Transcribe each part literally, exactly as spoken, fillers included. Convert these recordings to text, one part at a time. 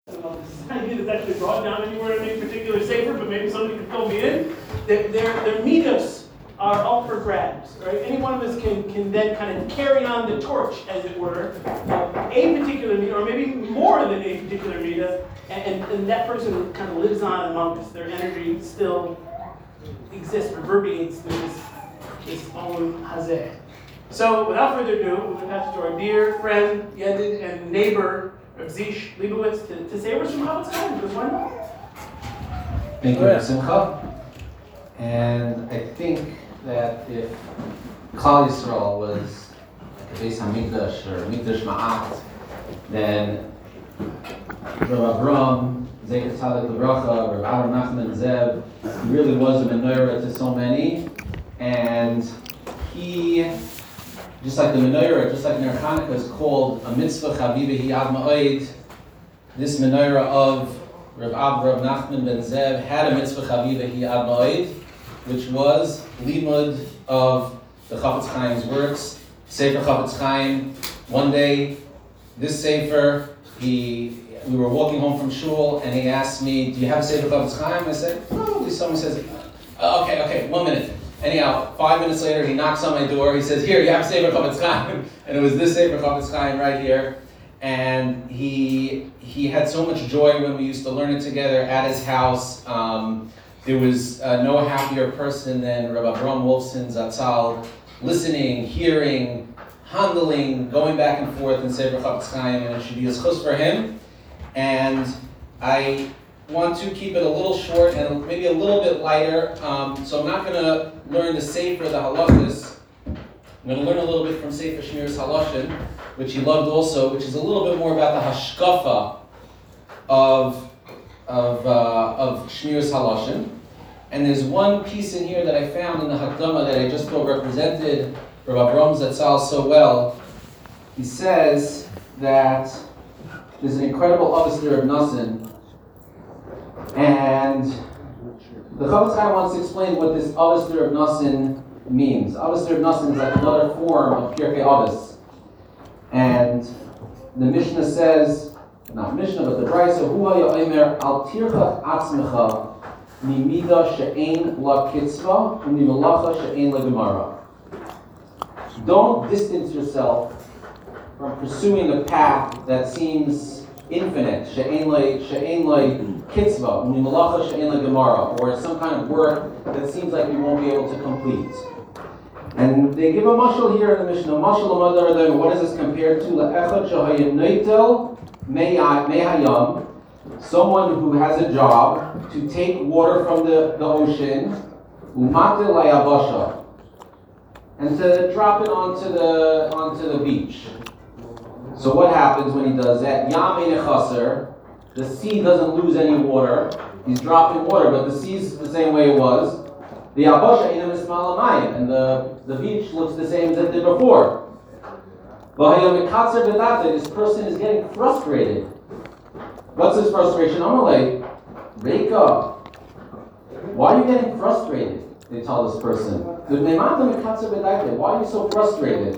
Well, this idea is actually brought down anywhere in any particular sefer, but maybe somebody can fill me in. Their, their, their midos are up for grabs, right? Any one of us can, can then kind of carry on the torch, as it were, of a particular midah, or maybe more than a particular midah, and, and, and that person kind of lives on among us. Their energy still exists, reverberates through this, this own hazeh. So, without further ado, we're going to pass it to our dear friend, Yedid, and neighbor, Rav Zish Leibowitz, to, to say words from Chofetz Chaim, because why not? Thank you, Simcha. And I think that if Klal Yisrael was like a Beis HaMikdash or Mikdash Ma'at, then Rav Avram, Zecher Tzadik L'Bracha, Rav Aaron Nachman Zev, he really was a menorah to so many, and he, just like the menorah, just like Ner Hanukkah is called a mitzvah chaviva hi ad ma'od, this menorah of Rav Avram Nachman ben Zev had a mitzvah chaviva hi ad ma'od, which was limud of the Chofetz Chaim's works, Sefer Chofetz Chaim. One day, this Sefer, he, we were walking home from shul, and he asked me, "Do you have a Sefer Chofetz Chaim?" I said, "Probably." Someone says, "Oh, "Okay, okay, one minute." Anyhow, five minutes later, he knocks on my door. He says, "Here, you have Sefer Chofetz Chaim," and it was this Sefer Chofetz Chaim right here. And he he had so much joy when we used to learn it together at his house. Um, There was uh, no happier person than Rabbi Avram Wolfson Zatzal, listening, hearing, handling, going back and forth in Sefer Chofetz Chaim, and it should be a zchus for him. And I want to keep it a little short and maybe a little bit lighter. Um, so I'm not going to learn the Sefer, the halachas. I'm going to learn a little bit from Sefer Shmiras Haloshin, which he loved also, which is a little bit more about the hashkafa of of uh, of Shmiras Haloshin. And there's one piece in here that I found in the Hakdama that I just thought represented Rabbi Avram Zatzal so well. He says that there's an incredible Avos of Nasin, and the Chofetz Chaim wants to explain what this Avos of Nasin means. Avos of Nasin is like another form of Pirkei Avos, and the Mishnah says, not Mishnah, but the Brayso, Hu haya omer al tirchach atzmecha mimida she'ein la kitzva umimalacha she'ein la gemara. Don't distance yourself from pursuing a path that seems infinite, she'ein la she'ein la kitzva umimalacha she'ein la gemara, or some kind of work that seems like you won't be able to complete. And they give a mashal here in the Mishnah. Mashal amadar, what is this compared to? La'echad shehaya noitel mehayam, someone who has a job to take water from the, the ocean, umate layabasha, and to drop it onto the onto the beach. So what happens when he does that? Yam ein chaser, the sea doesn't lose any water. He's dropping water, but the sea's the same way it was. The yabasha ain't mismal amayim, and the, the beach looks the same as it did before. This person is getting frustrated. What's his frustration? Amalei, Reika, why are you getting frustrated? They tell this person. Why are you so frustrated?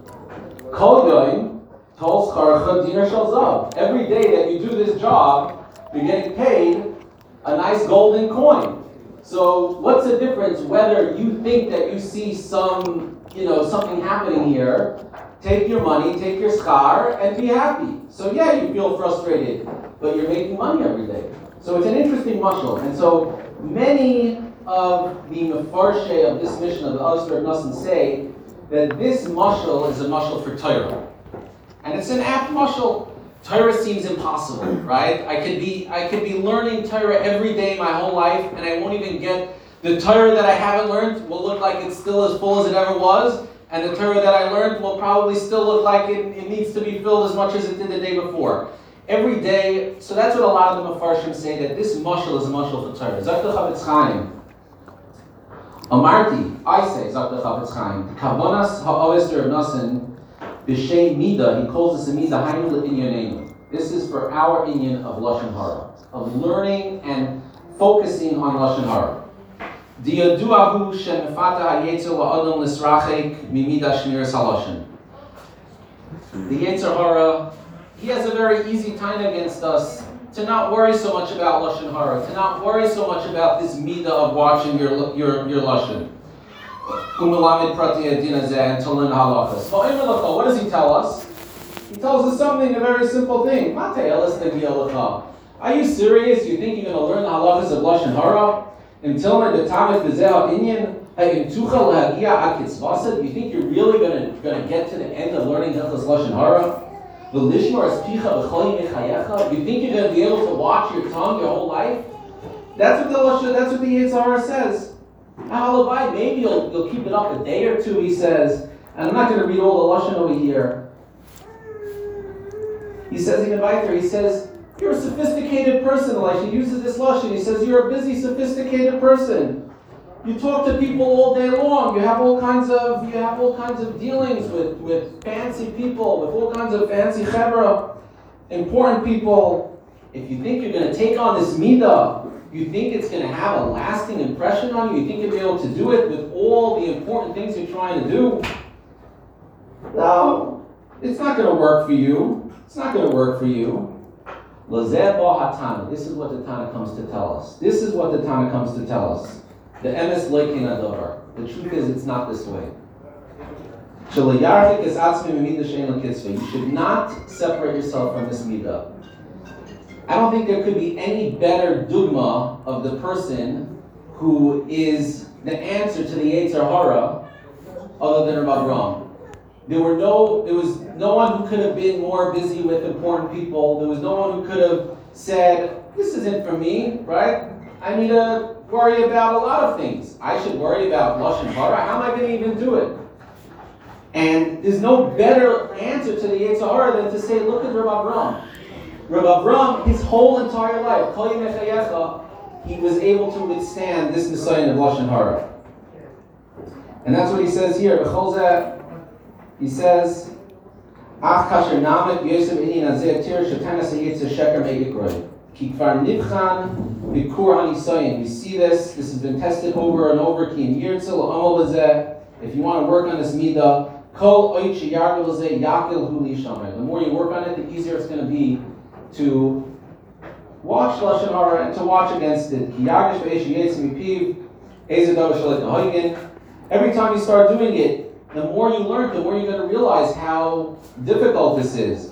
Every day that you do this job, you're getting paid a nice golden coin. So what's the difference whether you think that you see some, you know, something happening here? Take your money, take your schar, and be happy. So yeah, you feel frustrated, but you're making money every day. So it's an interesting mashal. And so many of the mefarshe of this mission of the Avos of Nasin say that this mashal is a mashal for Torah. And it's an apt mashal. Torah seems impossible, right? I could be I could be learning Torah every day my whole life, and I won't even get the Torah that I haven't learned will look like it's still as full as it ever was. And the Torah that I learned will probably still look like it, it needs to be filled as much as it did the day before. Every day, so that's what a lot of the Mefarshim say, that this mashal is a mashal for Torah. Zak the Chofetz Chaim. Amarti, I say, Zak the Chofetz Chaim, Kavonas ha'avos of Nasin, b'shem mida, he calls this a mida, hainu l'inyanenu. This is for our inyan of Lashon Hara, of learning and focusing on Lashon Hara. Diyaduahu shemefata hayetzer la'adam l'srachek mimida shmiras haloshin. The Yetzer Hara, he has a very easy time against us to not worry so much about Lashon Hara, to not worry so much about this midah of watching your your your Lashon. And to learn halachas. What does he tell us? He tells us something, a very simple thing. Are you serious? You think you're going to learn the halachas of Lashon Hara? Until my b'tamik b'zeh inyan, you think you're really going to going to get to the end of learning Hilchos Lashon Hara? You think you're going to be able to watch your tongue your whole life? That's what the Lashon, that's what the Yetzer Hara says. Halabai, maybe you'll, you'll keep it up a day or two, he says. And I'm not going to read all the Lashon over here. He says in the Vayter, he says, you're a sophisticated person. Like he uses this Lashon. He says, you're a busy, sophisticated person. You talk to people all day long. You have all kinds of you have all kinds of dealings with, with fancy people, with all kinds of fancy chevra, important people. If you think you're going to take on this midah, you think it's going to have a lasting impression on you, you think you'll be able to do it with all the important things you're trying to do? No, it's not going to work for you. It's not going to work for you. Lazeh ba hatana. This is what the Tana comes to tell us. This is what the Tana comes to tell us. The emes leikin adavar. The truth is, it's not this way. You should not separate yourself from this midah. I don't think there could be any better dugma of the person who is the answer to the Yetzer Hara other than Rav Avraham. There were no, there was no one who could have been more busy with important people. There was no one who could have said, this isn't for me, right? I need to worry about a lot of things. I should worry about Lashon Hara. How am I going to even do it? And there's no better answer to the Yetzer Hara than to say, look at Rav Avraham. Rav Avraham, his whole entire life, Kol Yemei Chayecha, he was able to withstand this Nisayon of Lashon Hara. And that's what he says here. He says, Ach kasher namek Yosef ini nazeh tir shetanas hayetzer sheker megikroi. Ki kvar nivchan bikur hanisayin. We see this. This has been tested over and over. Ki im yirtzel amal lezeh. If you want to work on this midah, kol oich yargel lezeh yakil hu lishamer. The more you work on it, the easier it's going to be to watch Lashon Hara and to watch against it. Ki yagish ve'esh yetz mipiv ezadav shalit hahoygin. Every time you start doing it, the more you learn, the more you're going to realize how difficult this is.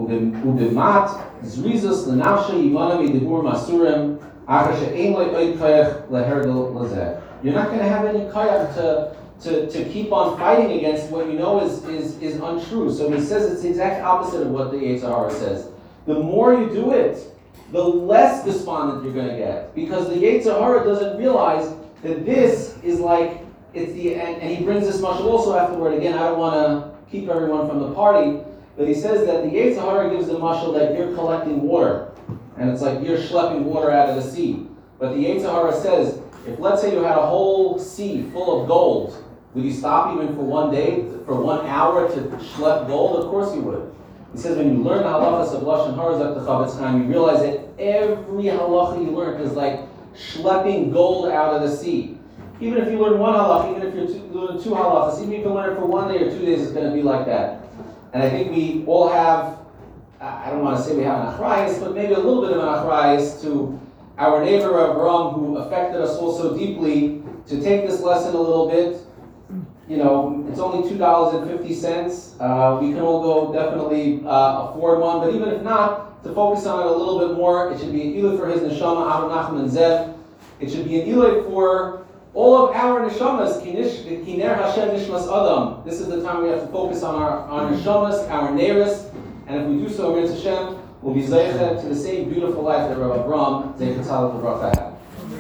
Ubimat zrizus lenafshe yivana midibur masurim achar she'ein lo oid koyach leherdel lazeh. You're not going to have any koyach to, to, to keep on fighting against what you know is, is, is untrue. So he says it's the exact opposite of what the Yetzer Hara says. The more you do it, the less despondent you're going to get. Because the Yetzer Hara doesn't realize that this is like, it's the, and, and he brings this mashal also afterward. Again, I don't want to keep everyone from the party, but he says that the Yetzer Hara gives the mashal that you're collecting water, and it's like you're schlepping water out of the sea. But the Yetzer Hara says, if let's say you had a whole sea full of gold, would you stop even for one day, for one hour to schlep gold? Of course you would. He says when you learn the halachas of Lashon Hara, Zok the Chavetz Chaim, you realize that every halacha you learn is like schlepping gold out of the sea. Even if you learn one halach, even if you're two, learn two halachas, even if you learn it for one day or two days, it's going to be like that. And I think we all have, I don't want to say we have an achrayus, but maybe a little bit of an achrayus to our neighbor Avraham, who affected us all so deeply, to take this lesson a little bit. You know, it's only two dollars and fifty cents. Uh, we can all go definitely uh, afford one, but even if not, to focus on it a little bit more, it should be an ilui for his neshama, Abu Nachman Zev. It should be an ilui for all of our neshamas, kiner Hashem nishmas adam. This is the time we have to focus on our, our neshamas, our neiros, and if we do so, Mitzvah Hashem, we'll be zeicha to the same beautiful life that Rabbi Avraham zeicha tzalak v'bracha had.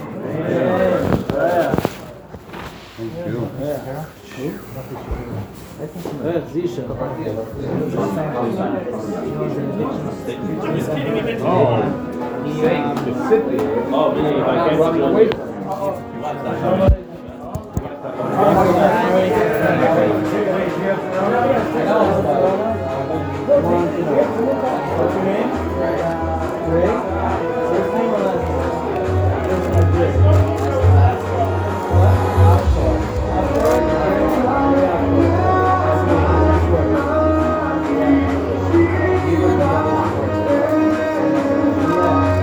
Thank you. Oh, really? I can't run away. Yeah.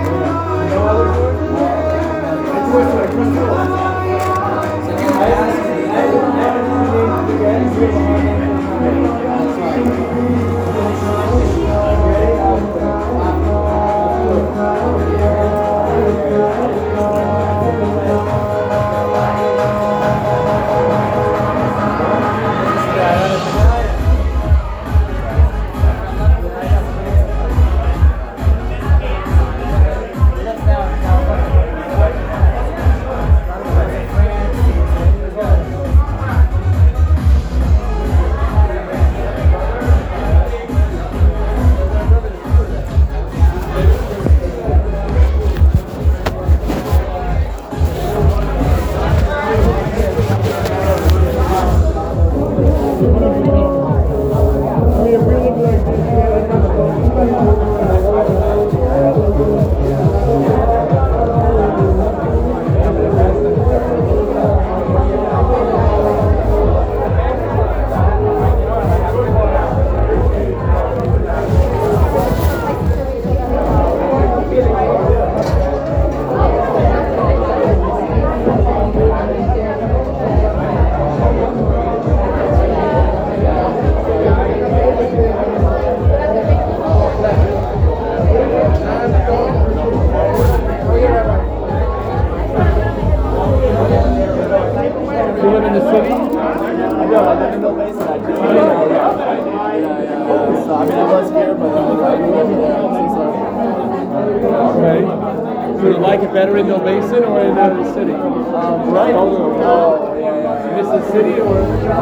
you like it better in the basin or in the city? Um, right? Oh, yeah, yeah. Miss the city or?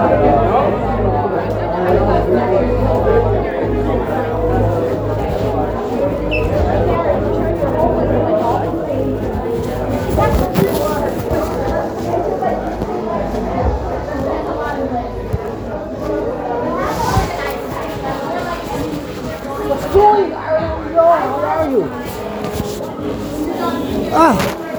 What's going on? How are you? Ah!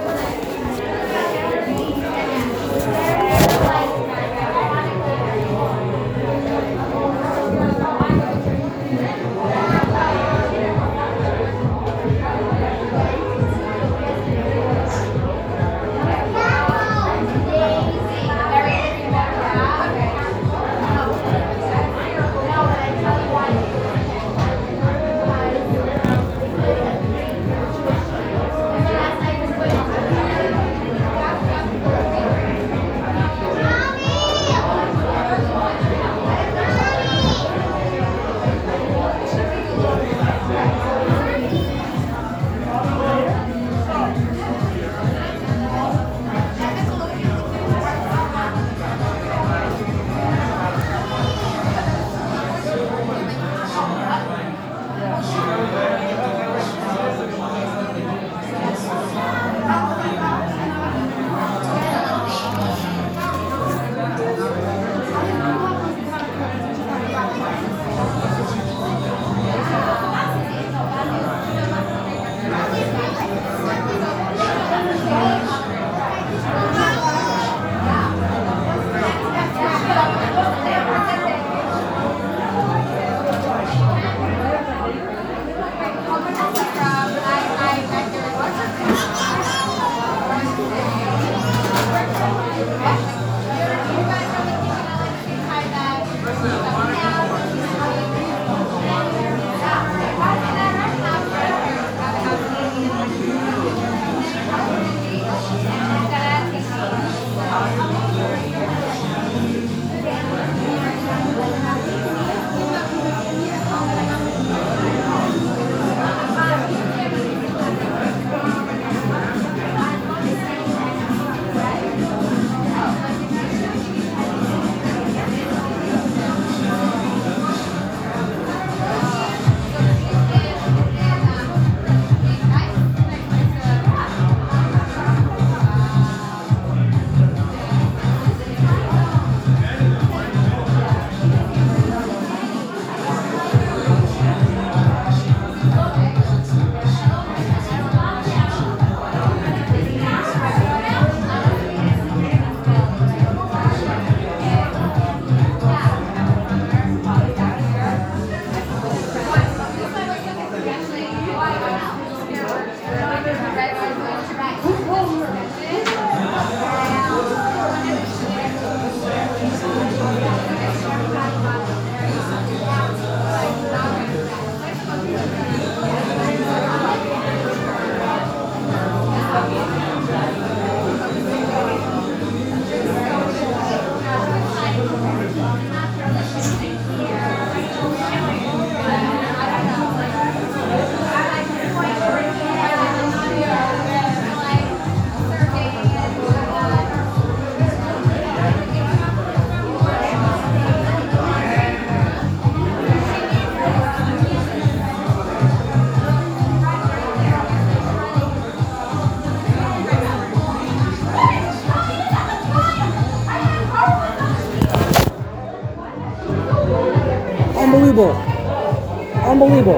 Unbelievable. Unbelievable.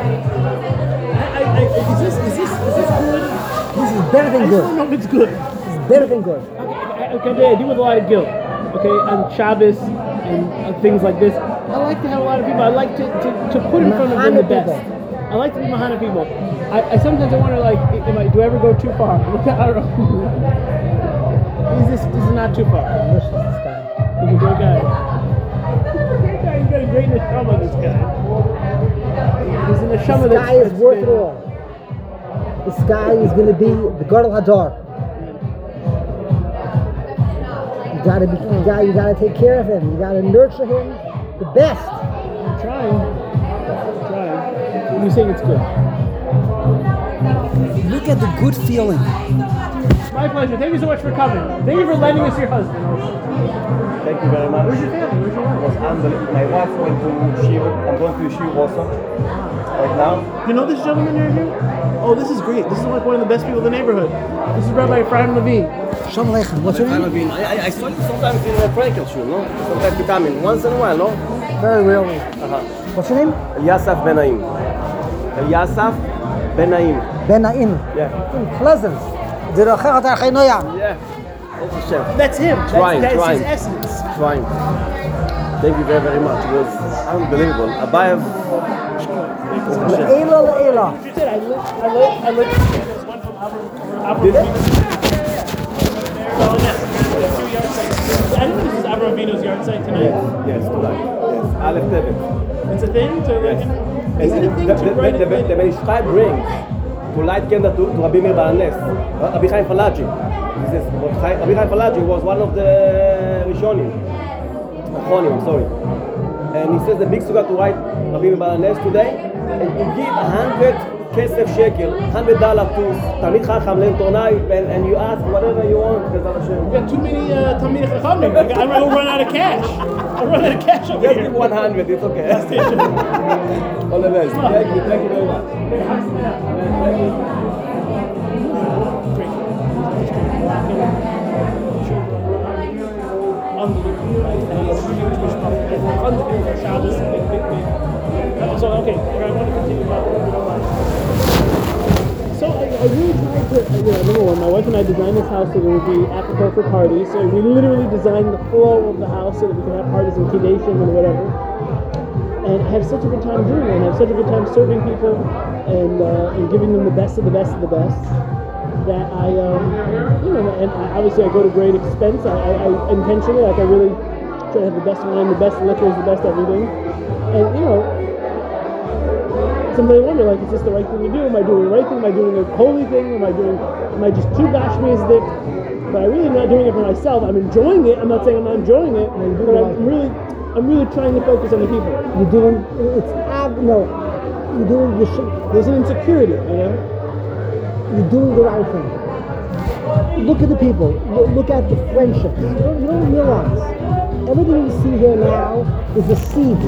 I, I, is this is this is this good? This is better I than just good. don't know if it's good. This is better than good. Okay, okay, I deal with a lot of guilt. Okay, on Shabbos and uh, things like this. I like to have a lot of people. I like to, to, to put in front of them the Mahana best. people. I like to be Mahana people. I, I sometimes I wonder like, am I, do I ever go too far? I don't know. Is this this is not too far? Delicious, this guy. He's a great guy. Great guy. He's got a great neshama, this guy. He's in the neshama. This guy is worth it all. This guy is going to be the Gadol Hadar. You gotta be, you gotta, you gotta take care of him. You gotta nurture him the best. I'm trying. I'm trying. You're saying it's good. Look look at the good feeling. My pleasure. Thank you so much for coming. Thank you for lending us your husband. Thank you very much. Where's your family? Where's your It was wife? unbelievable. My wife went to Shiva. I'm going to Shiva also right now. You know this gentleman right here? Oh, this is great. This is like one of the best people in the neighborhood. This is Rabbi Ephraim Levine. Shalom Aleichem. What's your I, name? I, I saw you sometimes in the Frankel show, no? Sometimes you come in once in a while, no? Very rarely. Uh-huh. What's your name? Eliasaf Benaim. Eliasaf Benaim. Ben Naim. Yeah. Pleasant. Derachach Darchei Noyam. Yeah. That's Hashem. That's him. That's, Trying, that's trying. his essence. Trying. Thank you very, very much. It was unbelievable. Abayev. Le'ela le'ela. You said I lit, I lit, I lit. There's one from Avram. Did it? Oh, yes. There's two yard sites. I think this is Avram Avinu's yard site tonight. Yes, yes, tonight. Yes. Aleph Tevet. It's a thing to like. Yes. Is it a thing the, to the, write the, it? the, the Menishchai brings to light candle to, to Rabbi Meir Baal Nes. Rabbi Chaim Falaji. He says, Rabbi Chaim Falaji was one of the Rishonim. Achronim, I'm sorry. And he says the big suga to write Rabbi Meir Baal Nes today, and to give a hundred kesef shekel, hundred dollar to Talmid Chacham Len Tonai, and, and you ask whatever you want. Bezrat Hashem. You got too many uh, Talmidei Chachamim. Like, I'm gonna run out of cash. I'll run out of cash over Just here. give one hundred, it's okay. All the best. Thank you, thank you very much. Thank you. So, okay, I want to continue about So, I, I really tried to, you know, number one, my wife and I designed this house so there would be apropos for parties. So, we literally designed the flow of the house so that we could have parties and kiddushim and whatever. And I have such a good time doing it, and I have such a good time serving people and, uh, and giving them the best of the best of the best. That I, um, you know, and I, obviously I go to great expense. I, I, I intentionally, like I really try to have the best wine, the best liquors, the best everything. And you know, somebody wonder, like, is this the right thing to do? Am I doing the right thing? Am I doing a holy thing? Am I doing? Am I just too gashmiistic? But I really am not doing it for myself. I'm enjoying it. I'm not saying I'm not enjoying it, but I'm really, I'm really trying to focus on the people. You're doing, it's, ab- no, you're doing, you should, There's an insecurity, you know. you're doing the right thing. Look at the people. Look, look at the friendships. You don't, you don't realize. Everything you see here now is a seed.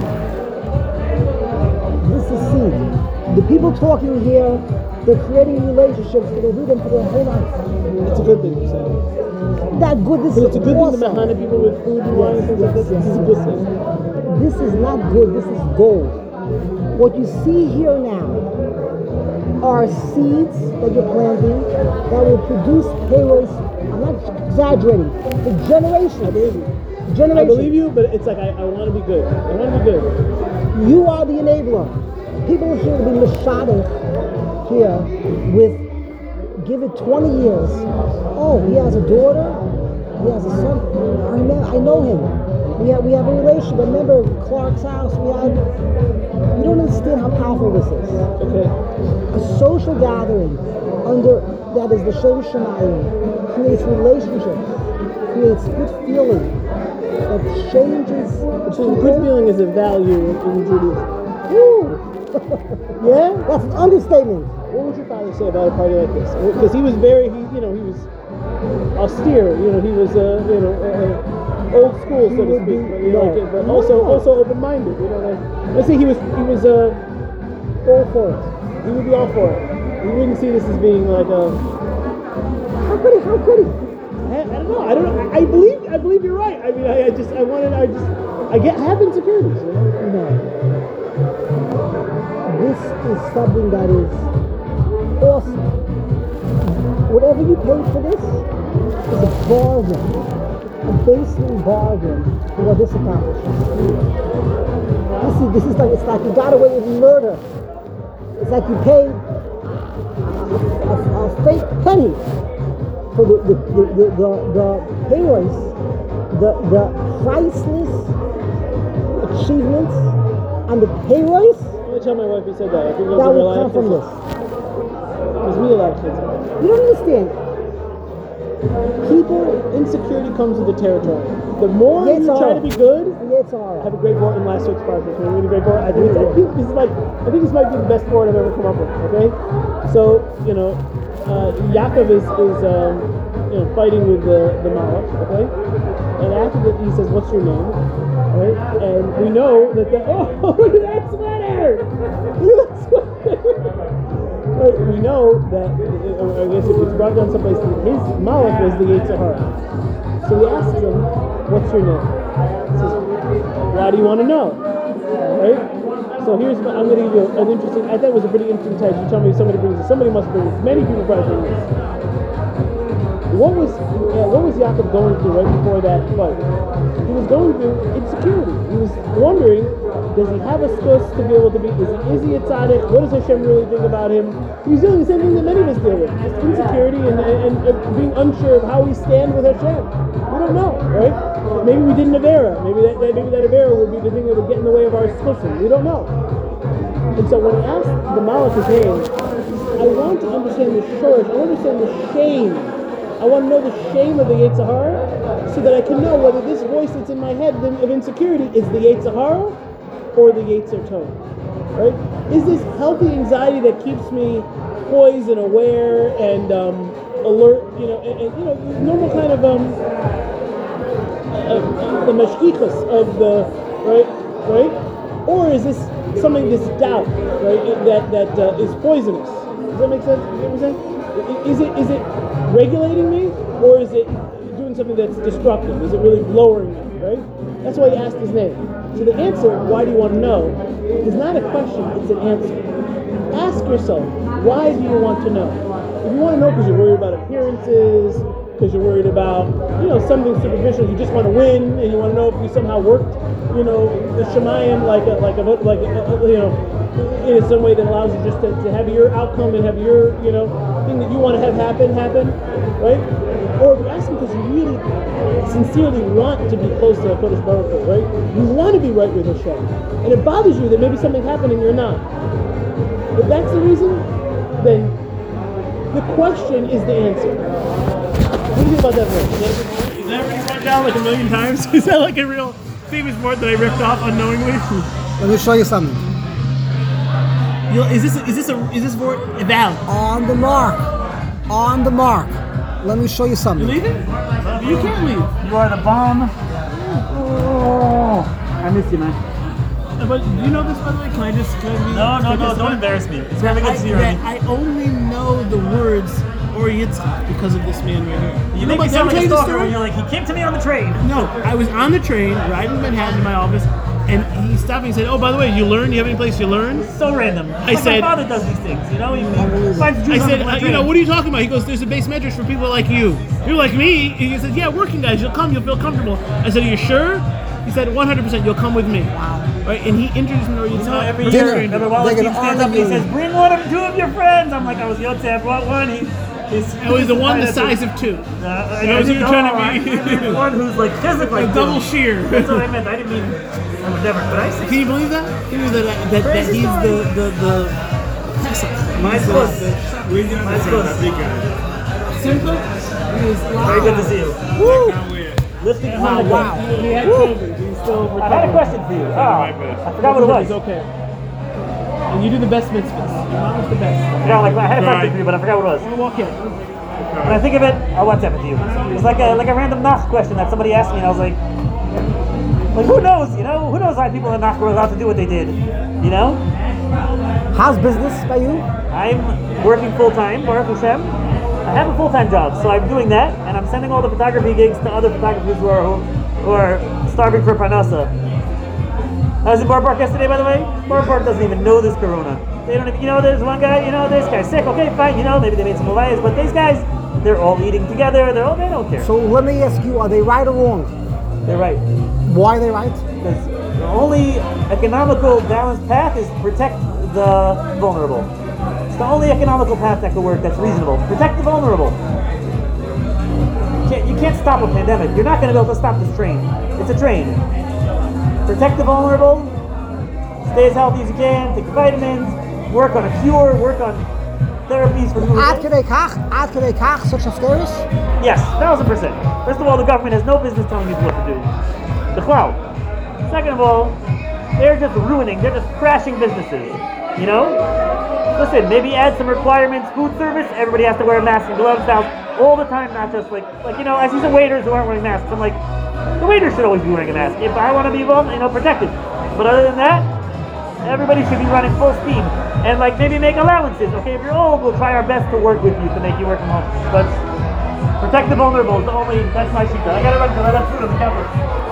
This is seed. The people talking here, they're creating relationships that will do them for their whole life. It's a good thing to say. That good, this But is it's a good awesome. thing to mahana people with food and wine and things like this. This is a good thing. This is not good, this is gold. What you see here now are seeds that you're planting that will produce payroll. I'm not exaggerating. For generations. I believe you. Generations. I believe you, but it's like I, I want to be good. I want to be good. You are the enabler. People here will be mashadech here with, give it twenty years. Oh, he has a daughter, he has a son. I remember, I know him. We have, we have a relationship. Remember Clark's house, we had, you don't understand how powerful this is. Okay. A social gathering under, that is the Shem Shemayim, creates relationships, creates good feeling, that changes So good feeling is a value in Judaism. Woo! Yeah? That's an understatement. What would your father say about a party like this? Because he was very, he, you know, he was austere. You know, he was, uh, you know, uh, old school, so to would speak. be- But, you no. know, like, but also, No. also open-minded. You know, like, let's say he was, he was, uh, All for it. he would be all for it. He wouldn't see this as being like a. How could he? How could he? I, I don't know. I don't know. I believe. I believe you're right. I mean, I, I just. I wanted. I just. I get. I have insecurities. You know? No. This is something that is awesome. Whatever you paid for this is a bargain. A basically bargain for what this accomplishes. This is, this is like, it's like you got away with murder. It's like you paid a, a, a fake penny for the, the, the, the, the, the pay raise, the, the priceless achievements and the pay raise I'm gonna tell my wife you said that. I think those that are will real come from this. There's me a lot of kids. You don't understand. People, Insecurity comes with the territory. The more Yes, you try sir. to be good, it's I all have a great board in last week's party. It's a really great board. I think, it's, I think this is like, I think this might be the best board I've ever come up with. Okay, so you know, uh, Yaakov is, is um, you know, fighting with the, the Malach, okay? And after that, he says, what's your name? Right? And we know that the, oh, look at that sweater! Look at that sweater! Right, we know that, or I guess if it's brought down someplace, his Malach was the Yetzer Hara. So we asked him, what's your name? He says, why do you want to know? Right? So here's, I'm going to give you an interesting, I thought it was a pretty interesting text. You tell me if somebody brings this. Somebody must bring this. Many people probably bring this. What was, uh, what was Yaakov going through right before that fight? He was going through insecurity. He was wondering, does he have a skills to be able to be, is he, is he a tzaddik? What does Hashem really think about him? He was doing the same thing that many of us deal with. Just insecurity and, and, and being unsure of how we stand with Hashem. We don't know, right? Maybe we did an Avera. Maybe that, that maybe that Avera would be the thing that would get in the way of our schussim. We don't know. And so when he asked the Malach his name, I want to understand the shorish. I want to understand the shame. I want to know the shame of the Yetzer Hara so that I can know whether this voice that's in my head of insecurity is the Yetzer Hara or the Yetzer Tov. Right? Is this healthy anxiety that keeps me poised and aware and um, alert, you know, and, and you know, normal kind of um, uh, uh, the mashkichas of the, right, right? Or is this something, this doubt, right, that that uh, is poisonous? Does that make sense? You know what I'm saying? Is it is it regulating me, or is it doing something that's destructive? Is it really lowering me, right? That's why he asked his name. So the answer, why do you want to know, is not a question, it's an answer. Ask yourself, why do you want to know? If you want to know because you're worried about appearances, because you're worried about, you know, something superficial, you just want to win, and you want to know if you somehow worked, you know, the Shemayim like a, like a, like a, you know, in some way that allows you just to, to have your outcome and have your, you know, thing that you want to have happen, happen, right? Or if you're asking because you really sincerely want to be close to HaKadosh Baruch Hu, right? You want to be right with Hashem. And it bothers you that maybe something happened and you're not. If that's the reason, then the question is the answer. What do you think about that verse? Is that already run down like a million times? Is that like a real famous word that I ripped off unknowingly? Let me show you something. You know, is this is this a is this word valid? On the mark. On the mark. Let me show you You something. leaving? You can't leave. You are the bomb. Oh, I miss you, man. Uh, But do you know this, by the way? Can I just? Can I be, No, no, can I no, just- don't embarrass me. It's really good I, to see you. that Ernie. I only know the words or Yitzchak because of this man right here. You know make me about- sound did I like a tell you the stalker story? when you're like, he came to me on the train. No, I was on the train riding to Manhattan to my office, and he stopped me and said, "Oh, by the way, you learn? You have any place you learn?" So random. I Like said- my father does these things, you know? He, he finds Jews I on said, the uh, train. you know, what are you talking about? He goes, there's a base metrics for people like you. You're like me. He said, yeah, working guys, you'll come, you'll feel comfortable. I said, are you sure? He said, one hundred percent, you'll come with me. Wow. Right? And he introduced me to You know, every They're year, gonna- Rabbi they're Wallerstein gonna stands up and he argue. says, bring one of two of your friends. I'm like, I was Yotzef, what one? He, he's, It was the one the that's size a- of two. Uh, I, You know, I so didn't you're know, trying to be- I meant one who's like physically A double shear. That's what I meant. I didn't mean I'm a different, but I see. Can you believe that? Can you believe that, that, that Crazy he's story. the, the, the Pesach? My close. My close. Simple? He is Very good to see you. Woo! Lifting is Wow, not a wow. wow. He had COVID. He's still I had a question for you. Oh, I forgot what it was. He's okay. And you do the best mitzvahs. Your mom was the best. I forgot, like, I had a question for you, but I forgot what it was. I'm gonna walk in. When I think of it, I'll WhatsApp it to you. It was like a like a random Nach question that somebody asked me, and I was like, like who knows? You know, who knows why people in Nach were allowed to do what they did? You know, How's business by you? I'm working full time, Baruch Hashem. I have a full time job, so I'm doing that, and I'm sending all the photography gigs to other photographers who are who are starving for parnasa. I was in Bar Park yesterday, by the way. Bar Park doesn't even know this corona. They don't even, you know, there's one guy, you know, this guy's sick. Okay, fine, you know, maybe they made some movies, but these guys, they're all eating together. They're all, they don't care. So let me ask you, are they right or wrong? They're right. Why are they right? Because the only economical balanced path is to protect the vulnerable. It's the only economical path that could work that's reasonable. Protect the vulnerable. You can't, you can't stop a pandemic. You're not going to be able to stop this train. It's a train. Protect the vulnerable. Stay as healthy as you can. Take your vitamins. Work on a cure. Work on therapies for people. Ad kedei kach, ad kedei kach, such a scares? Yes, thousand percent. First of all, the government has no business telling people what to do. The cloud. Second of all, they're just ruining, they're just crashing businesses. You know? listen, maybe add some requirements. Food service, everybody has to wear a mask and gloves now all the time, not just like like you know. I see some waiters who aren't wearing masks. I'm like, the waiter should always be wearing a mask. If I want to be well, you know, protected. But other than that, everybody should be running full steam and like maybe make allowances. Okay, if you're old, we'll try our best to work with you to make you work from home. But protect the vulnerable is the only. That's my shita. I gotta run because I got food on the counter.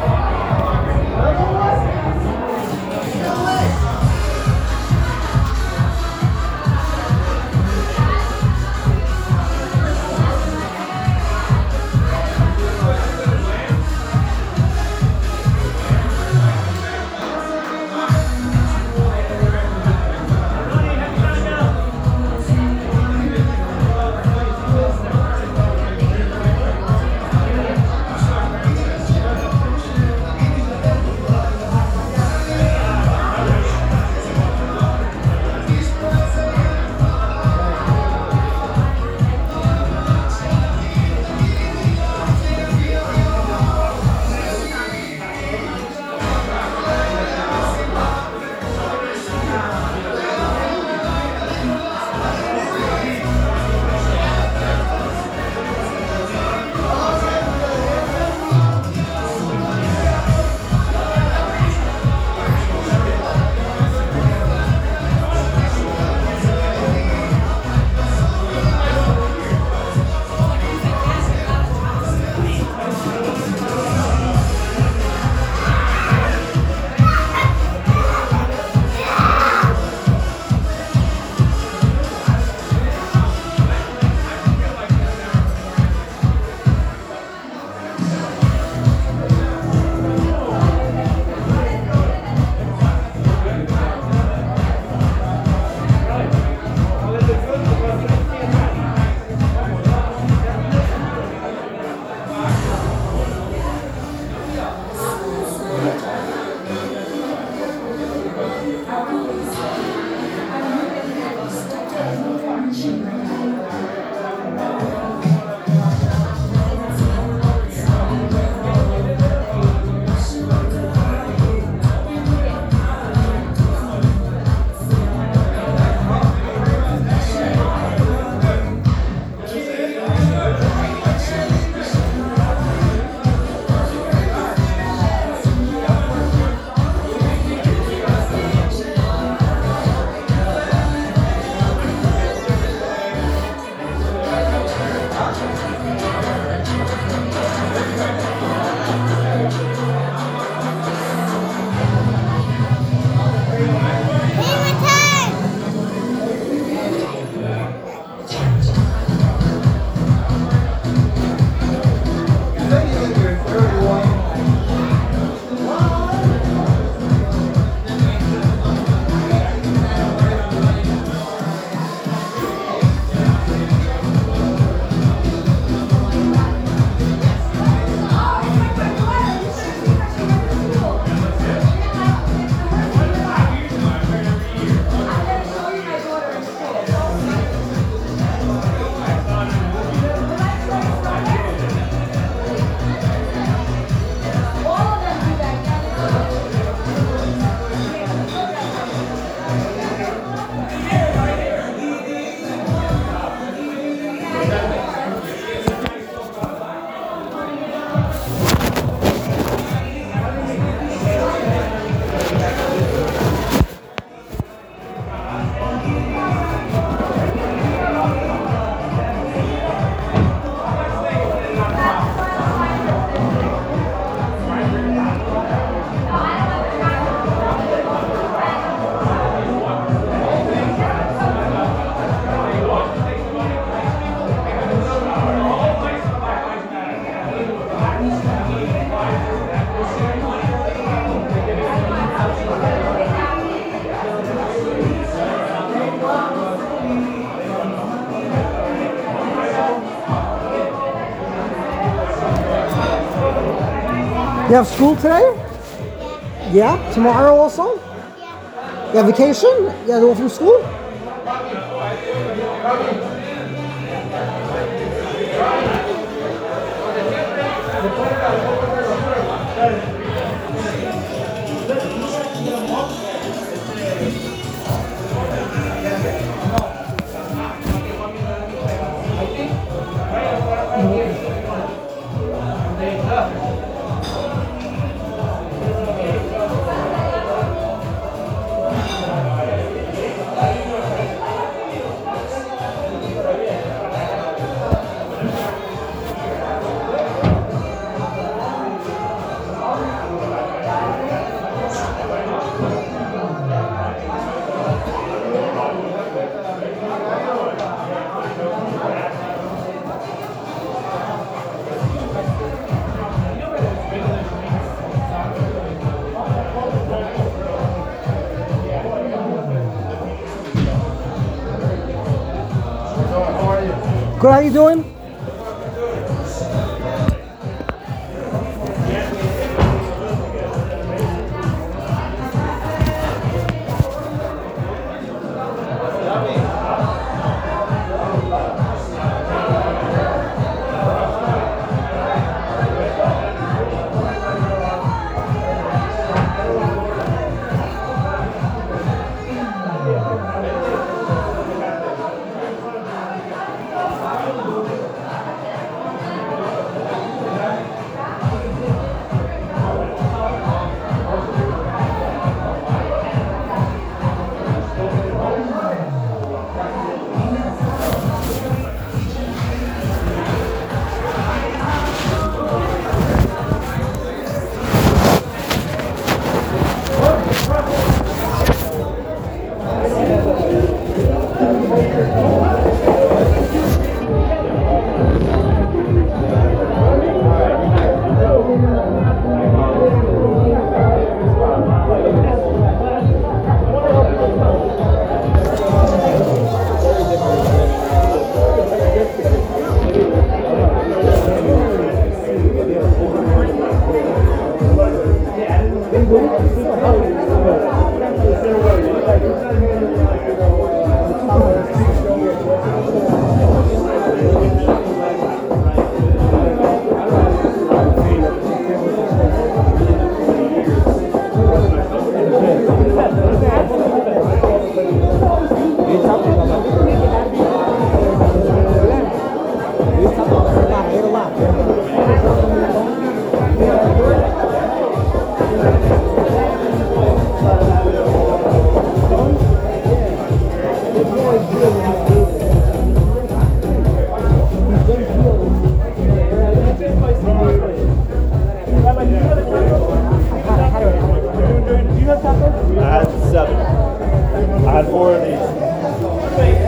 You have school today? Yeah. Tomorrow also? Yeah. You have vacation? Yeah, go from school? Good, how you doing? I had seven. I had four of these.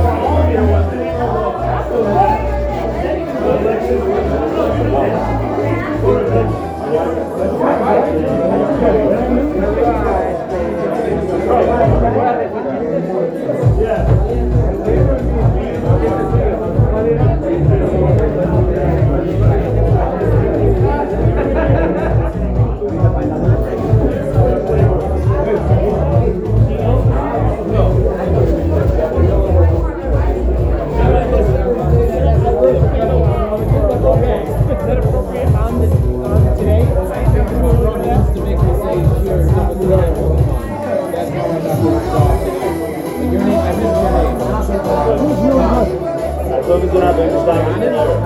As long as you're not doing the diamond,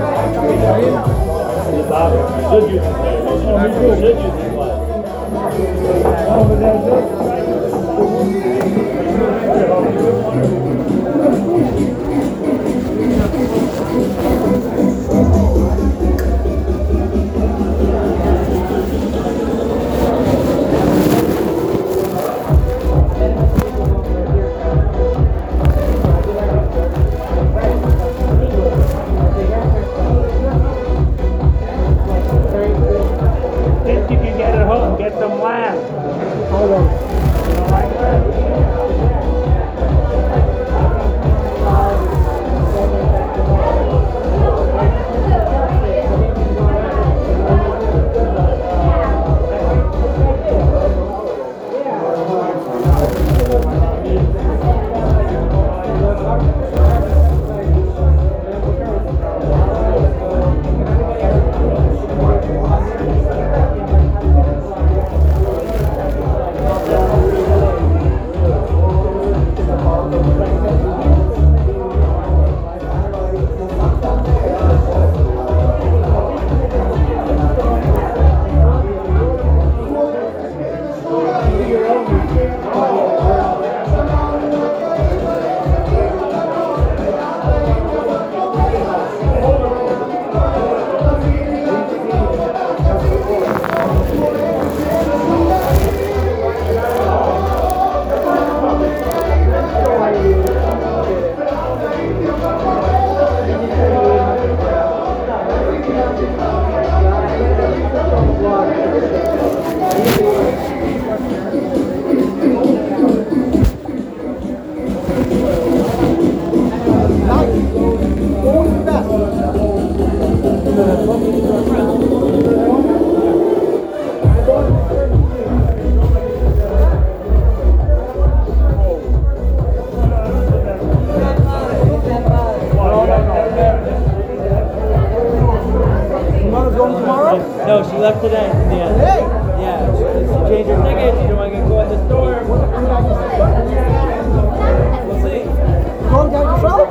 you should use it. You should use it. Think you can get it home, get some lamb. Hold on. You don't like that? No, she left today. Yeah. Hey! Yeah. She, she changed her ticket. She didn't want to go in the store. We'll see. You going down the show?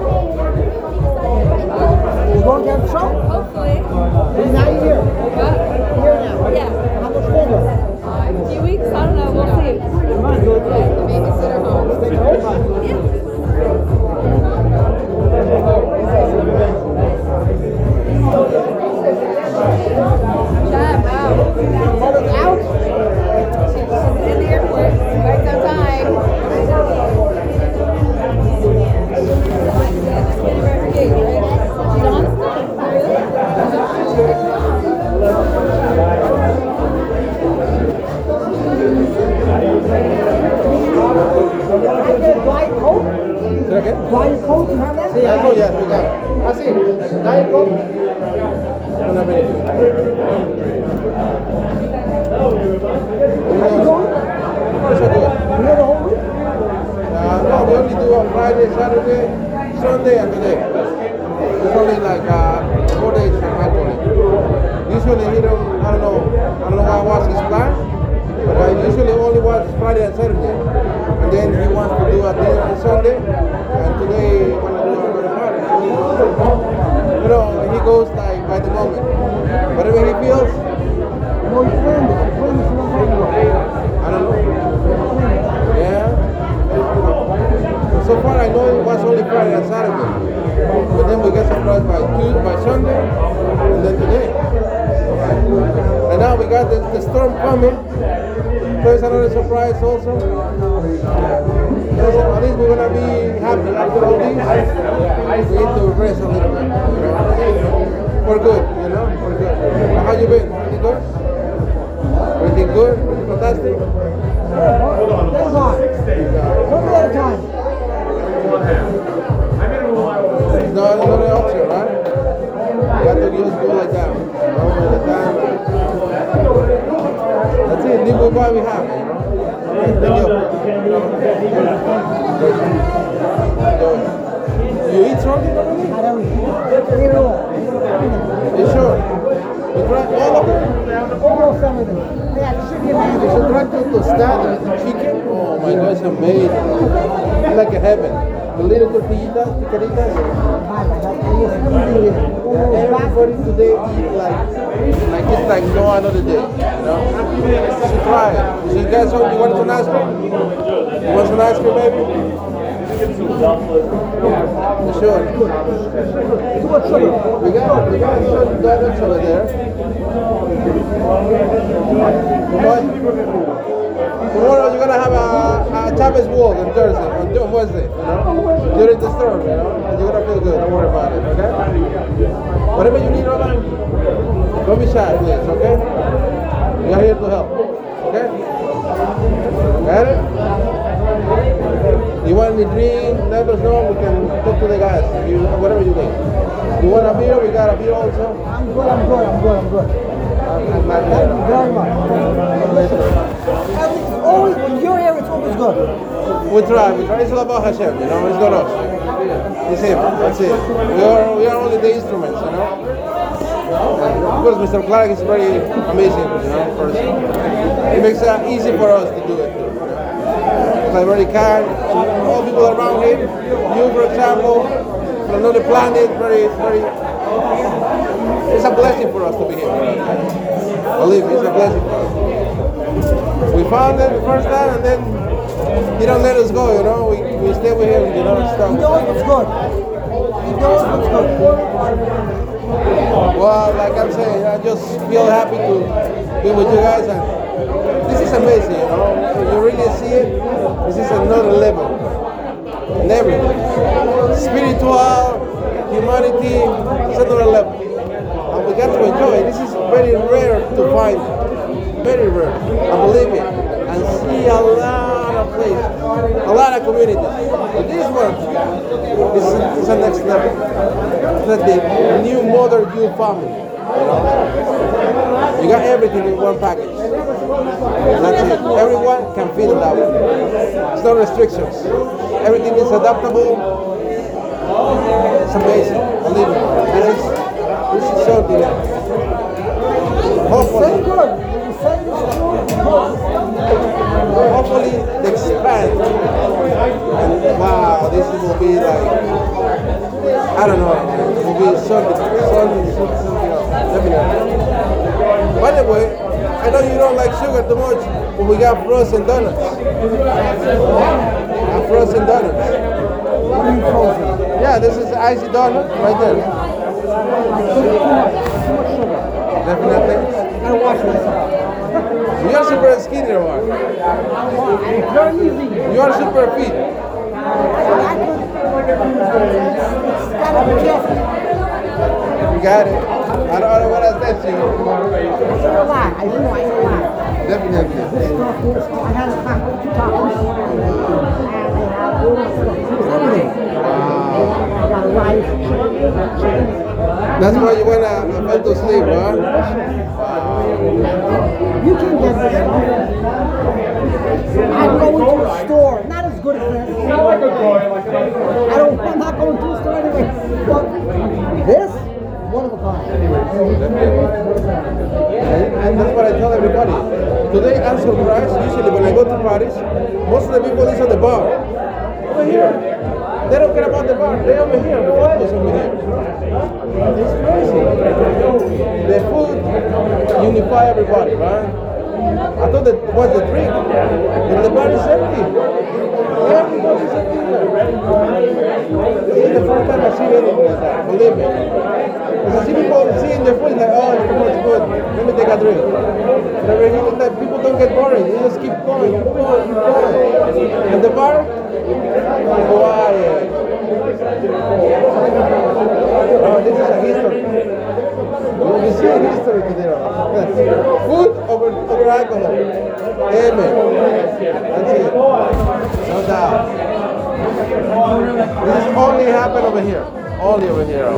You going down the show? Hopefully. Now you're here. What? Here now. Yeah. How much longer? A few weeks? I don't know. We'll see. Come on, go with Yeah, the babysitter home. Stay home? Yeah. Chad, wow. Mother's out? She's in the airport. Right on time. Just getting ready for gate, right? She's on still? I get a Diet Coke? Diet Coke, you have that? Diet Coke, yes, we got it. Ah, sí, Diet Coke. Una minute. How you going? How's it going? You here the whole week? Uh, no, we only do on Friday, Saturday, Sunday, and today. It's only like uh, four days from alcohol. Usually he don't, I don't know, I don't know why I watch his plan, but I usually only watch Friday and Saturday. And then he wants to do a dinner on Sunday, and today he want to do another party. You know, he goes like by the moment. Whatever he feels, No, you planned it. You planned this a long time ago. I don't know. Yeah. So far I know it was only Friday and Saturday. But then we get surprised by Tuesday, by Sunday, and then today. And now we got the, the storm coming. So it's another surprise also. So at least we're gonna be happy after all this. We need to rest a little bit. You know? For good, you know, for good. How you been? Everything good? Everything good? Everything fantastic? Thank God. One day at a time. It's not another option, right? You got to just go like that. One at a time. That's it. Live with what we have, you know? Thank you. You eat something already? I don't eat. Eat it all. You sure? You tried all of them? Almost some of them. Yeah, the chicken You man. should try to tostada with chicken. Oh my God, it's amazing. It's like a heaven. The little tortillitas, picaditas. Everybody today eat like, like it's like no other day. You know? You should try it. So you guys, want- you want some ice cream? You want some ice cream, baby? You sure? Too much sugar. We got, we got some donuts over there. Tomorrow, tomorrow you're gonna have a, a Chavez walk on Thursday, on, on Wednesday, you know? During the storm, you know? And you're gonna feel good, don't worry about it, okay? Whatever you need, Roman, don't be shy, please, okay? We are here to help, okay? Got it? You want any drink, let us know, we can talk to the guys, you, whatever you need. You want a beer, we got a beer also. I'm good, I'm good, I'm good, I'm good. And my Thank you very much. And it's always, in your area, it's always good. We try, we try. It's all about Hashem, you know, it's not us. It's him, that's it. We are, we are only the instruments, you know. And of course, Mister Clark is very amazing, you know, person. It makes it easy for us to do it, you know. He's like very kind, all people around him, you for example, from another planet, very, very, it's a blessing for us to be here. Believe me, it's a blessing for us. We found it the first time and then he don't let us go, you know, we, we stay with him, you know, and stuff. He knows what's good. He knows what's good. Well, like I'm saying, I just feel happy to be with you guys, and this is amazing, you know. When you really see it, this is another level, and everything. Spiritual, humanity, it's another level, and we got to enjoy it. This is very rare to find, very rare, and believe me, and see a lot of of places, a lot of communities. But this one is, is a next level. It's like the new modern youth family. You know? You got everything in one package. That's it. Everyone can fit in that one. It's no restrictions. Everything is adaptable. It's amazing. Unbelievable. This is this is something else. Hopefully, hopefully they expand. And wow, this will be like, I don't know, it will be something, something, something else. Definitely. By the way, I know you don't like sugar too much, but we got frozen donuts. Got frozen donuts. Yeah, this is icy donut right there. Definitely. I wash myself. You are super skinny or what? Very easy. You are super fit. Gotta be careful. You got it. I don't, I don't want to test you. I ain't a lie. I know I ain't a lie. Definitely. This stuff, this stuff. I had a taco, two tacos. And I had all this stuff. Everything. I got rice, chicken. That's why you went uh, went to sleep, huh? You can get this. I'm going to a store, not as good as this. I don't, I'm not going to a store anyway. But this, one of a kind. And, and that's what I tell everybody. Today I'm surprised. Usually when I go to Paris, most of the people is at the bar. Over here. They don't care about the bar. They over here. Focus over here. It's crazy. The food unify everybody, right? I thought that was the drink. But the bar is empty. Everybody's empty there. This is the first time I see anything like that. Believe me. Because I see people seeing the food like, oh, it's too much food. Let me take a drink. But every eating that people don't get boring. They just keep going, keep going, keep going. And the bar, quiet. Oh, this is a history. We'll be seeing history today. Food over, over alcohol. Amen. That's it. No doubt. This only happen over here. Only over here.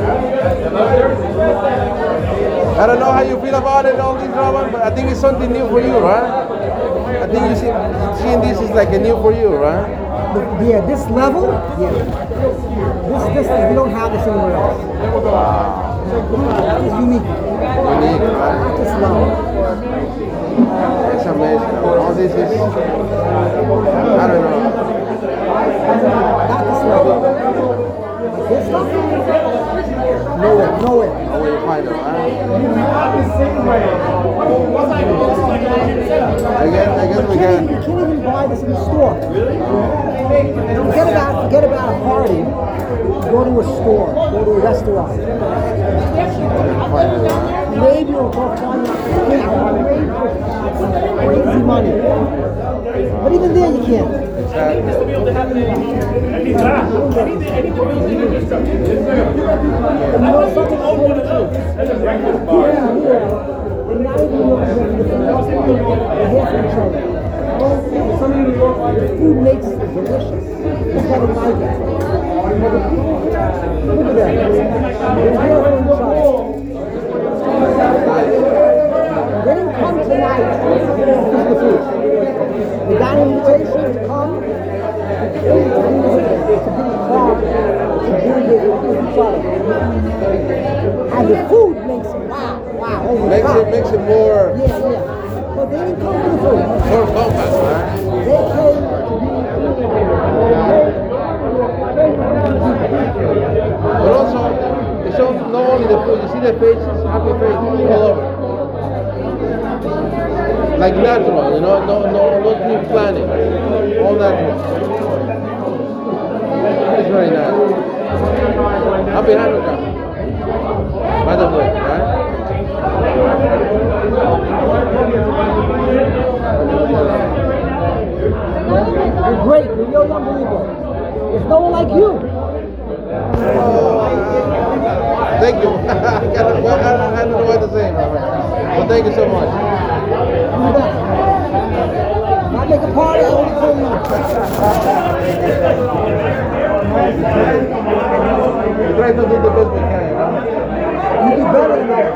I don't know how you feel about it, all this drama, but I think it's something new for you, right? I think you see, seeing this is like a new for you, right? The, yeah, this level, yeah. This, this, we don't have this anywhere else. Wow. It's unique. Unique, right? Not this level. It's amazing. All this is, I don't know. Not this level. But this stuff, nowhere, nowhere. No way to find it, right? I guess, I guess we You can. can't even buy this in the store. Forget about, forget about a party. Go to a store, go to a restaurant. Maybe you'll go find crazy money. But even there you can't. You know something I'll tell you the truth. They're not even looking at the food. They're here for each other. The food makes it delicious. It's not in my day. Look at that. They're here for each other. They didn't come tonight because of the food. They got an invitation to come to be part, to be with each other. And the food makes it wow, wow. Oh my Makes God. it, makes it more, Yeah, yeah. But they didn't come for the food. more compact, right? They came to be. But also, it shows not only the food, you see the faces, happy faces all over. Like natural, you know, no, no, no new planning, all natural. It's very nice. Happy Hanukkah, by the way, right? You're great. You're really unbelievable. There's no one like you. Thank you. I don't know what to say, my man. Well, thank you so much. Not make a party, I only call you. We try to do the best we can, you know? You do better than that.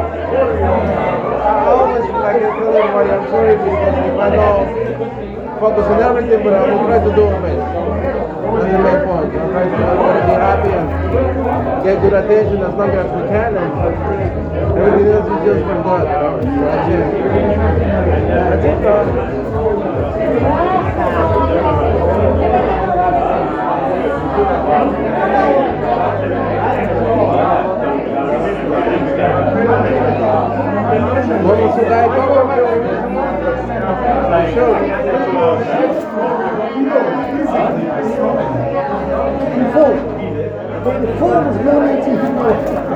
I always like I tell everybody I'm sorry because if I know focus on everything, but I will try to do my best. That's the main point. I'm trying to everybody be happy and get good attention as long as we can, and everything else is just for God, you know? That's it. That's it, bro. Vamos a dar todo, Before, before was no nineteen fifty-four.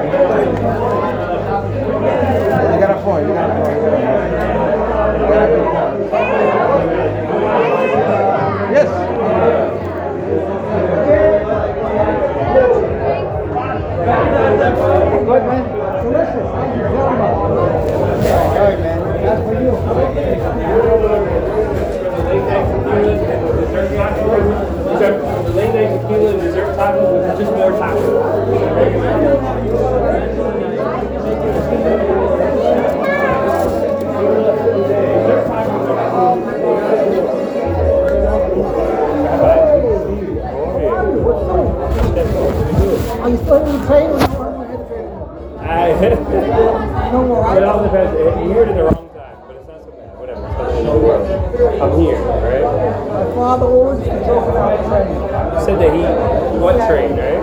You got a point, you got a point. You got a good point. Yes. Good, man. Delicious. Thank you very much. All right, man. That's for you. The late night tequila and dessert tacos with just more tacos. Are you still in the train or you want to head the train anymore? I, No more, it all right? depends. You heard it the wrong time, but it's not so bad. Whatever. It's not the end of the world. I'm here, alright? My father always used to joke about the train. You said that he, what train, right?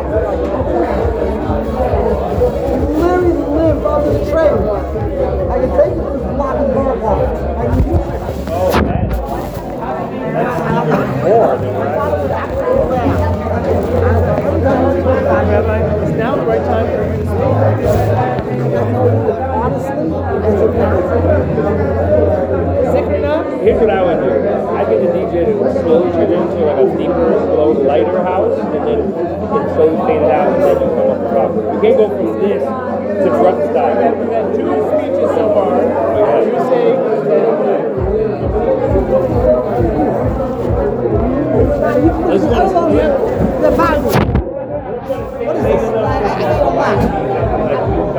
He literally lived under the train. I can take you to the block and bar park. I can use it. Oh, man. That's even more than what I thought. Rabbi, is now the right time for you to speak? Honestly, it's a Sick or not? Here's what I would do. I'd get the D J to slowly turn it into like a deeper, slow, lighter house, and then you can slowly fade it out, and then you come up the top. You can't go from this to drug style. We've had two speeches so far. You say let's go to some the Bible. What is this? I, I ate a lot.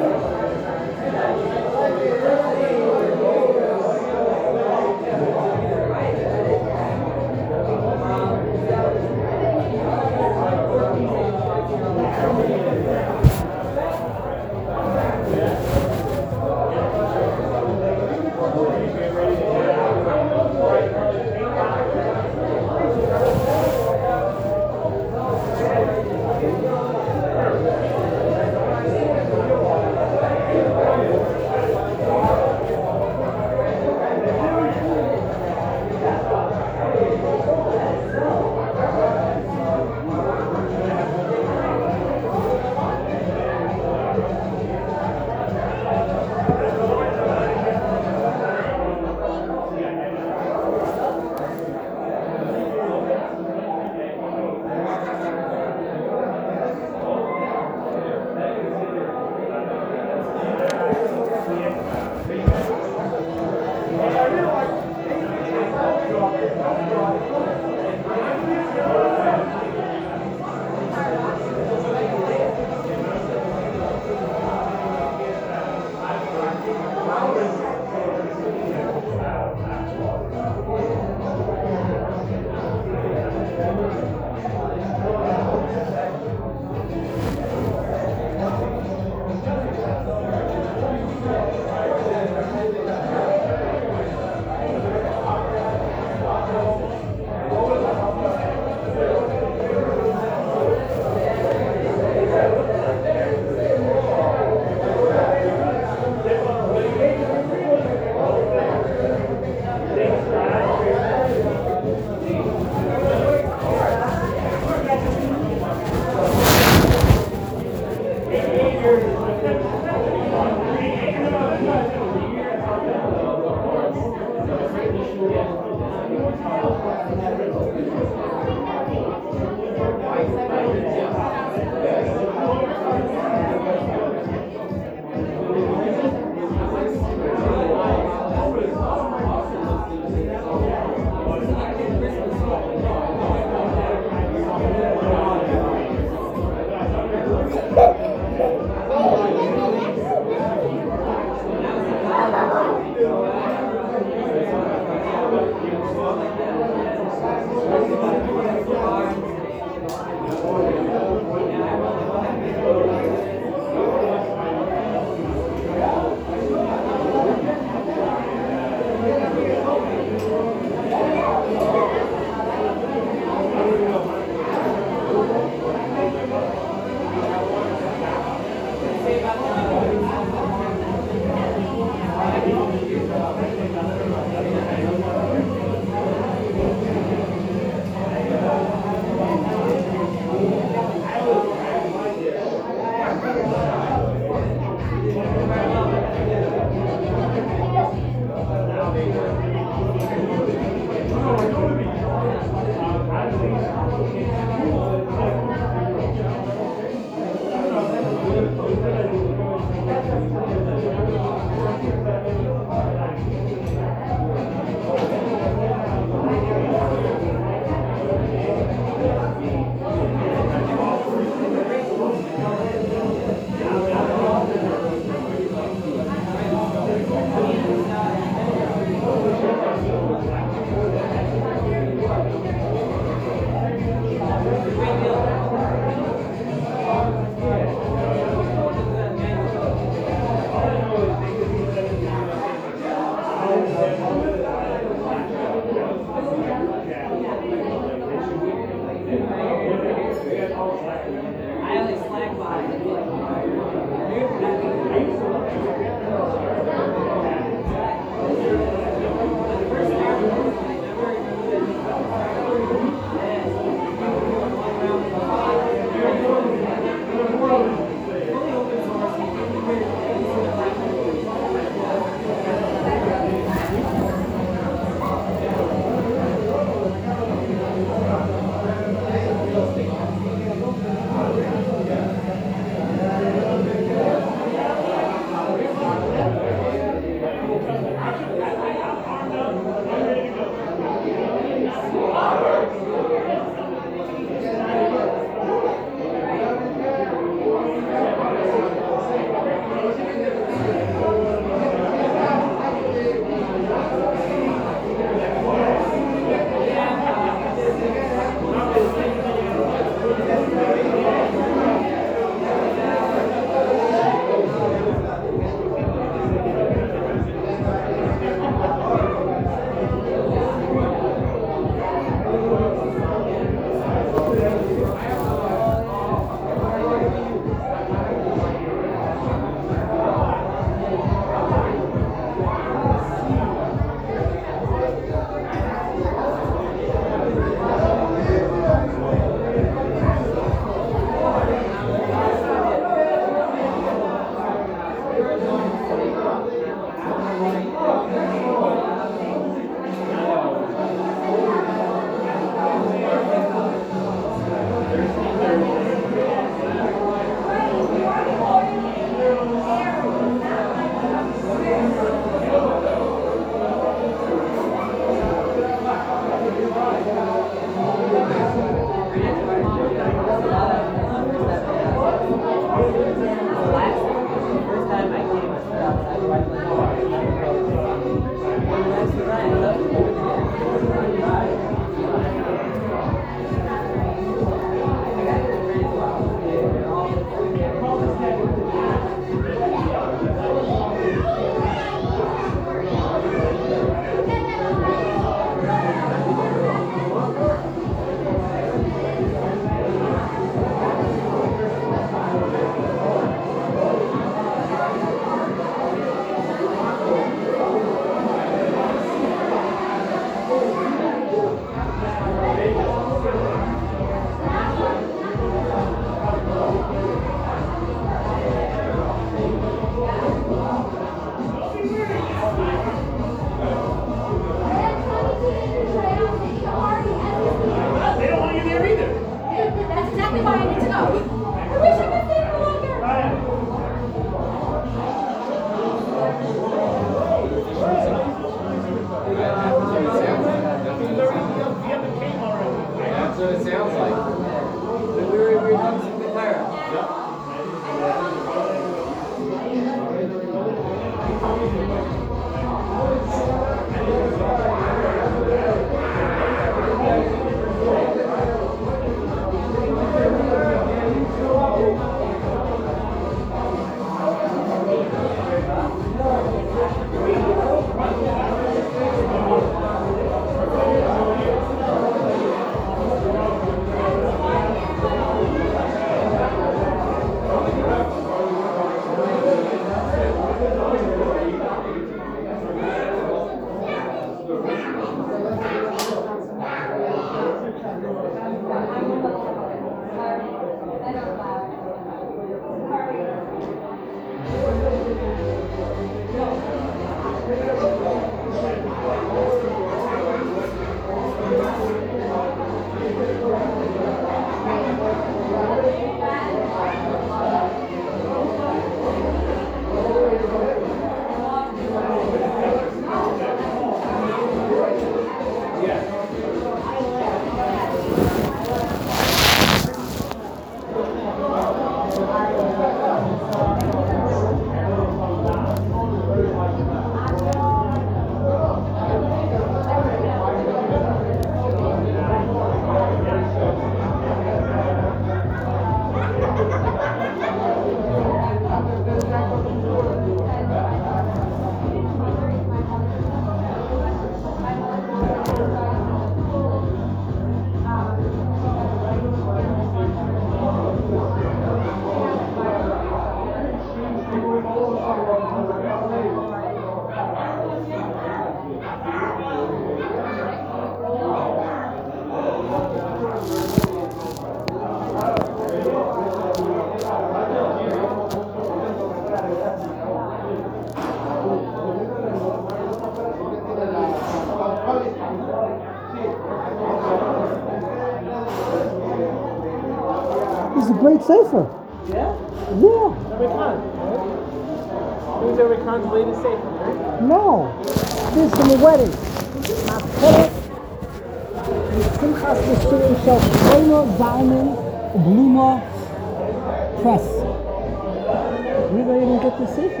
great sefer. Yeah? Yeah. Rabbi Khan, right? Who's Rabbi Khan's latest sefer, right? No. This from a wedding. Ma'apelet Simchas Yisurim Shel Shlomo Zalman Bluma Press. Where did I even get this sefer?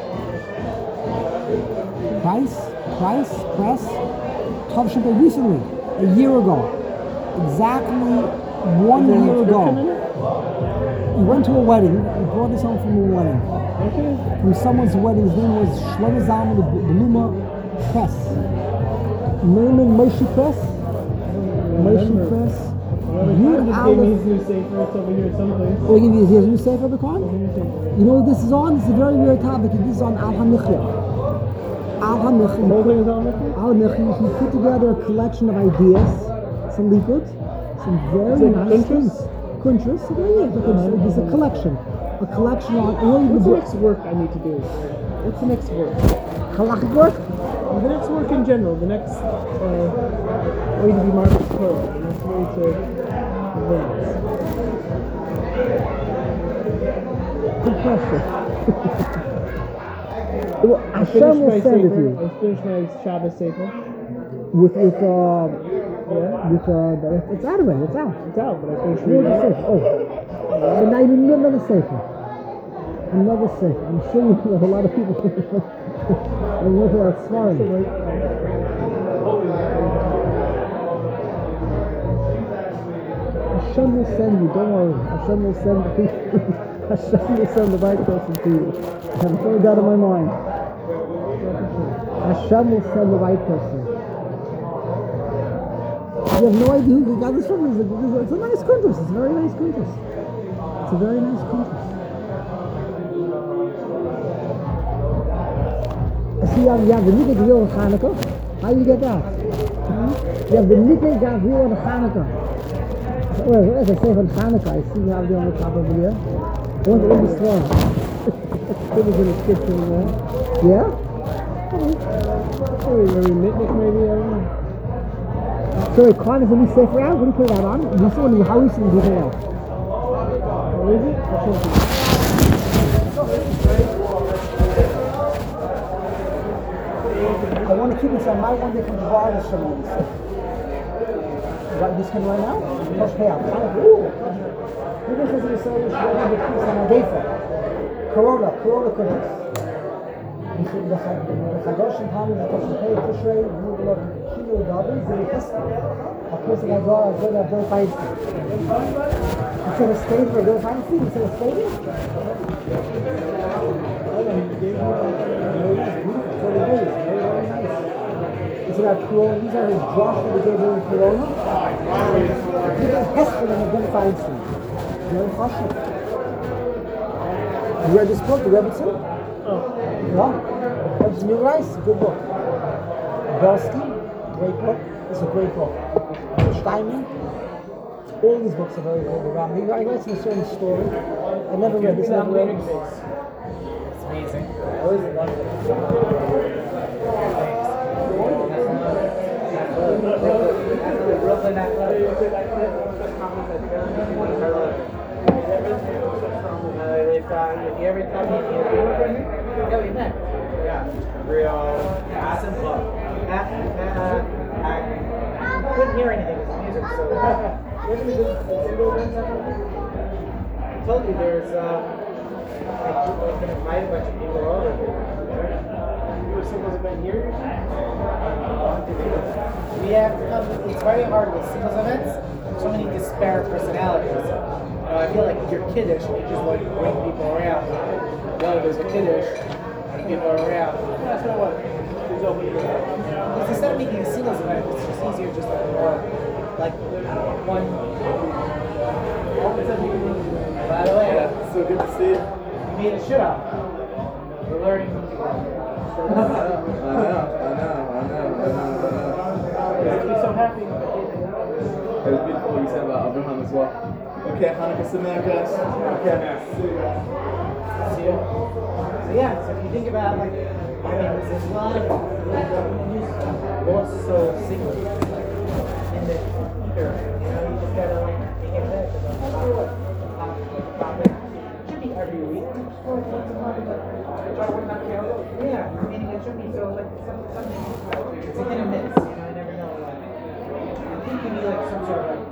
Price, price, press. Tov Shabbat recently, a year ago. Exactly one year ago. He went to a wedding. He brought this home from a wedding. Okay. From someone's wedding. His name was Shlomo Zalman Bluma Press. Naaman Moshe Press. Moshe Press. Rabbi Khan just gave me his new sefer. It's over here someplace. Oh, he gave you his new sefer, Rabbi Khan? You know what this is on? This is a very weird topic. This is on Al HaMichya. Al HaMichya. Holding is Al HaMichya? Al HaMichya. He put together a collection of ideas. Some likud. Some very Is it nice Kuntrus? things. Kuntrus? Yeah, yeah. It's a collection. A collection on all the What's the books. next work I need to do? What's the next work? Halachic work? The next work in general. The next uh, way to be Marcus Torah. The next way to advance. Good question. Well, I Hashem finished will my send it to sefer. you. I finished my Shabbos sefer. With, with, uh, Yeah. with, uh, the- it's out of it. It's out. It's out, but I finished Where's reading the it. safe? Oh. So now you need another safer. Another safer. I'm sure you have a lot of people and look at that smart. Hashem will send you, don't worry. Hashem will send the people. Hashem will send the right person to you. I'm throwing that in my mind. Hashem will send the right person. You have no idea who got this from. It's a, it's a nice contrast. It's a very nice contrast. It's a very nice contrast. I see you have, you have the Nikki Gavril on Hanukkah. How do you get that? You have the Nikki Gavril on Hanukkah. Well, as I say from Hanukkah, I see you have it on the top of the year. I want to be strong. It was in the kitchen there. Yeah? Very, very mitnik maybe, I don't know. So wait, Khan is a new safer out? What do you put that on? Recently, how recently did you put it out? What is it? That's what I want to keep this on my one day from the bar or something. Right, this can right now? Must pay out. Ooh! Maybe this is the same as the piece on a gefa. Corona, Corona Kudus. The Chadosh and Tom, the Kosh Pei Tishrei, you look Kilo David, the Hesper. A person I got, I got a Bill Feinstein. Instead of stage for Bill Feinstein, instead of stadium? Is that Corona? These are his drops that he gave him in Corona. He gave Hesper and Bill Feinstein. Very fashion. You read this book, the Rebbitzin? Oh. Yeah. That's New Rice, good book. Belsky, great book. It's a great book. Steinman. All these books are very good. Around me, I writes a certain story. I never read this. Never read. It's amazing. Brooklyn Athletic. Every time you hear yeah, we met. Yeah, real awesome club. I couldn't hear anything with the music, so. I told you there's uh, like people can invite a bunch of people over. You were singles event here? We have to come, it's very hard with singles events. So many disparate personalities. You know, I feel like you're kiddish and you just like bring people around. Yo, there's a kiddish, and people are around. That's what I want. Because instead of making a singles event, it's just easier just like more like one. By the way, Yeah, so good to see you. you made a shit out. We're learning from together. I know, I know, I know, I know, I know. Makes me so happy. It was beautiful what you said about Abraham as well. Okay, Hanukkah Sameach, guys. Okay. So, so yeah, so if you think about like, I mean, there's a lot of lost soul singers in the ether. You know, you just gotta like take it back. Yeah, meaning it should be so like some, something. It's a hit and miss. You know, I never know. Like, I think you need like some sort of like